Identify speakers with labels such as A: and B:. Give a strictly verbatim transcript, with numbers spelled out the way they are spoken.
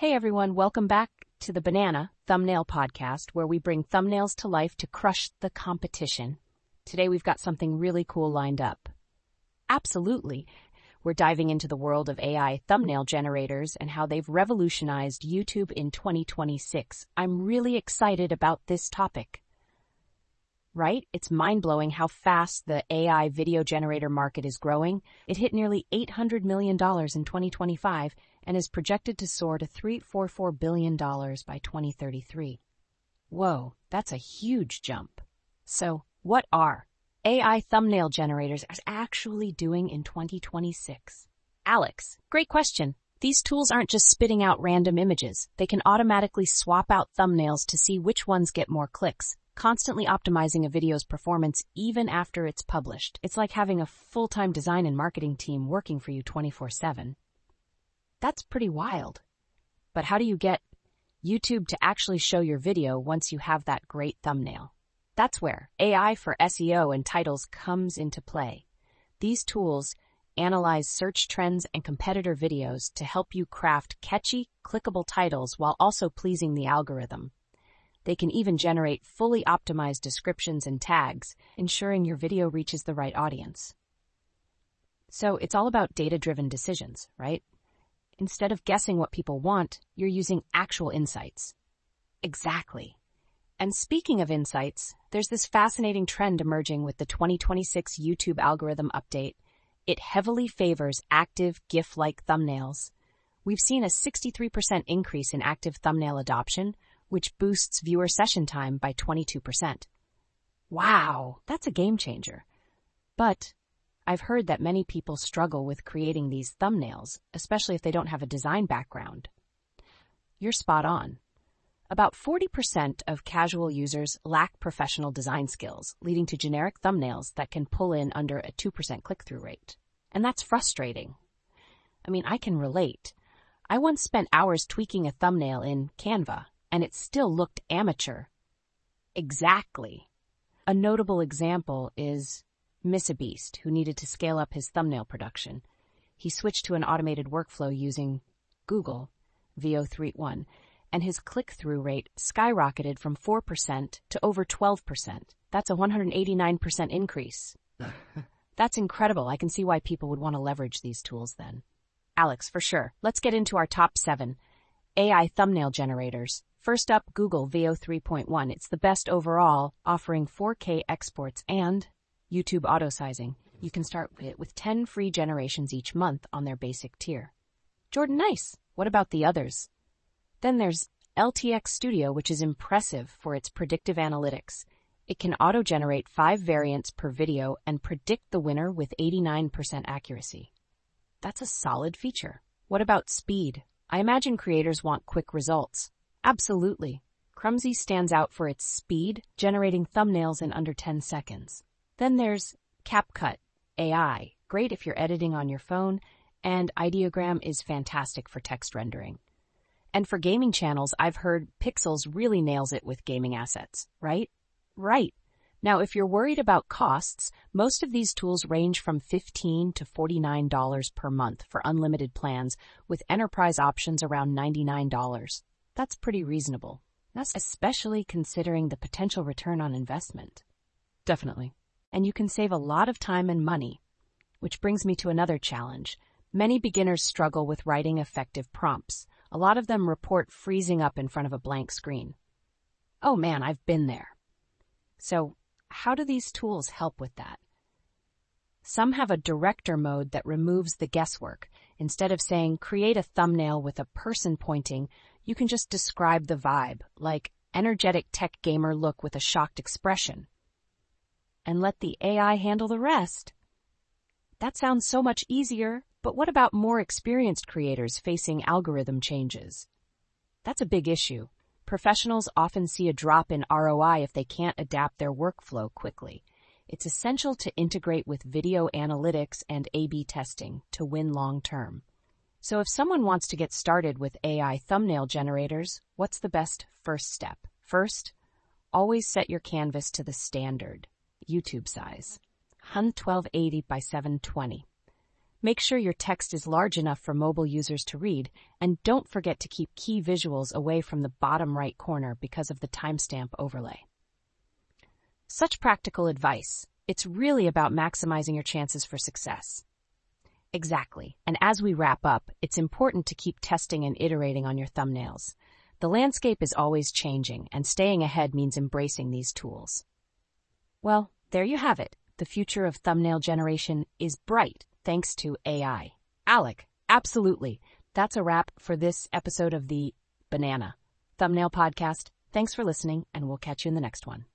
A: Hey everyone, welcome back to the Banana Thumbnail Podcast, where we bring thumbnails to life to crush the competition. Today we've got something really cool lined up. Absolutely. We're diving into the world of A I thumbnail generators and how they've revolutionized YouTube in twenty twenty-six. I'm really excited about this topic. Right? It's mind-blowing how fast the A I video generator market is growing. It hit nearly eight hundred million dollars in twenty twenty-five and is projected to soar to three hundred forty-four billion dollars by twenty thirty-three. Whoa, that's a huge jump. So, what are A I thumbnail generators actually doing in twenty twenty-six? Alex, great question. These tools aren't just spitting out random images. They can automatically swap out thumbnails to see which ones get more clicks, constantly optimizing a video's performance even after it's published. It's like having a full-time design and marketing team working for you twenty-four seven. That's pretty wild. But how do you get YouTube to actually show your video once you have that great thumbnail? That's where A I for S E O and titles comes into play. These tools analyze search trends and competitor videos to help you craft catchy, clickable titles while also pleasing the algorithm. They can even generate fully optimized descriptions and tags, ensuring your video reaches the right audience. So it's all about data-driven decisions, right? Instead of guessing what people want, you're using actual insights. Exactly. And speaking of insights, there's this fascinating trend emerging with the twenty twenty-six YouTube algorithm update. It heavily favors active GIF-like thumbnails. We've seen a sixty-three percent increase in active thumbnail adoption, which boosts viewer session time by twenty-two percent. Wow, that's a game changer. But I've heard that many people struggle with creating these thumbnails, especially if they don't have a design background. You're spot on. About forty percent of casual users lack professional design skills, leading to generic thumbnails that can pull in under a two percent click-through rate. And that's frustrating. I mean, I can relate. I once spent hours tweaking a thumbnail in Canva, and it still looked amateur. Exactly. A notable example is MrBeast, who needed to scale up his thumbnail production. He switched to an automated workflow using Google V O three point one, and his click-through rate skyrocketed from four percent to over twelve percent. That's a one hundred eighty-nine percent increase. That's incredible. I can see why people would want to leverage these tools then. Alex, for sure. Let's get into our top seven A I thumbnail generators. First up, Google V O three point one. It's the best overall, offering four K exports and YouTube auto-sizing. You can start it with ten free generations each month on their basic tier. Jordan, nice. What about the others? Then there's L T X Studio, which is impressive for its predictive analytics. It can auto-generate five variants per video and predict the winner with eighty-nine percent accuracy. That's a solid feature. What about speed? I imagine creators want quick results. Absolutely. Crumsy stands out for its speed, generating thumbnails in under ten seconds. Then there's CapCut A I, great if you're editing on your phone, and Ideogram is fantastic for text rendering. And for gaming channels, I've heard Pixels really nails it with gaming assets, right? Right. Now, if you're worried about costs, most of these tools range from fifteen to forty-nine dollars per month for unlimited plans, with enterprise options around ninety-nine dollars. That's pretty reasonable. That's especially considering the potential return on investment. Definitely. And you can save a lot of time and money. Which brings me to another challenge. Many beginners struggle with writing effective prompts. A lot of them report freezing up in front of a blank screen. Oh man, I've been there. So, how do these tools help with that? Some have a director mode that removes the guesswork. Instead of saying, create a thumbnail with a person pointing, you can just describe the vibe, like energetic tech gamer look with a shocked expression. And let the A I handle the rest. That sounds so much easier, but what about more experienced creators facing algorithm changes? That's a big issue. Professionals often see a drop in R O I if they can't adapt their workflow quickly. It's essential to integrate with video analytics and A B testing to win long term. So if someone wants to get started with A I thumbnail generators, what's the best first step? First, always set your canvas to the standard YouTube size, twelve eighty by seven twenty. Make sure your text is large enough for mobile users to read, and don't forget to keep key visuals away from the bottom right corner because of the timestamp overlay. Such practical advice. It's really about maximizing your chances for success. Exactly. And as we wrap up, it's important to keep testing and iterating on your thumbnails. The landscape is always changing, and staying ahead means embracing these tools. Well, there you have it. The future of thumbnail generation is bright thanks to A I. Alec, absolutely. That's a wrap for this episode of the Banana Thumbnail Podcast. Thanks for listening, and we'll catch you in the next one.